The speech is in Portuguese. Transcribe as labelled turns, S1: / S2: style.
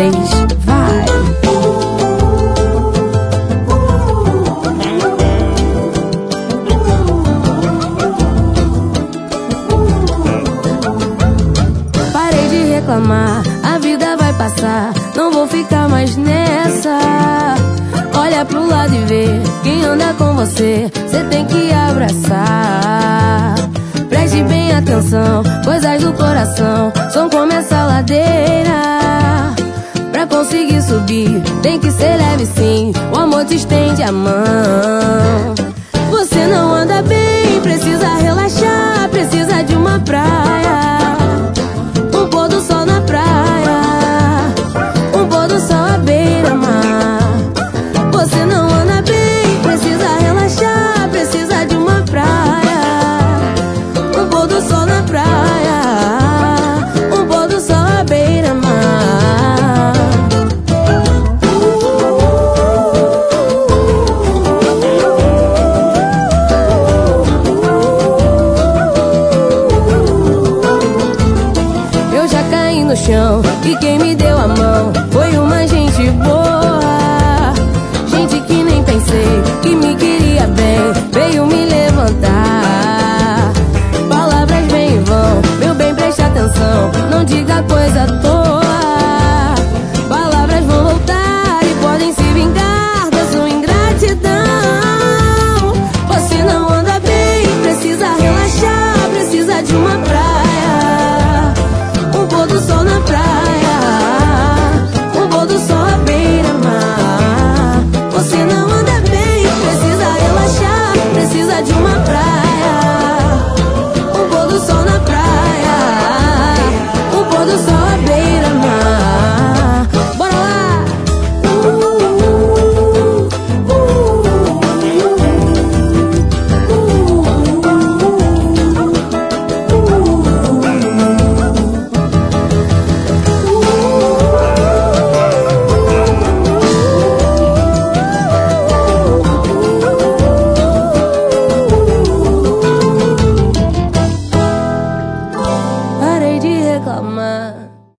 S1: 3, vai! Parei de reclamar, a vida vai passar, não vou ficar mais nessa. Olha pro lado e vê quem anda com você, cê tem que abraçar. Preste bem atenção, coisas do coração são como essa ladeira. Pra conseguir subir, tem que ser leve sim, o amor te estende a mão. Você não anda bem, precisa relaxar, precisa de uma praia, um pôr do sol na praia, um pôr do sol à beira-mar. Você não anda bem, precisa relaxar, precisa de uma praia, um pôr do sol na praia, um pôr do sol à beira-mar. Eu já caí no chão e quem me deu a mão foi uma gente boa, gente que nem pensei que me queria bem, veio me levantar.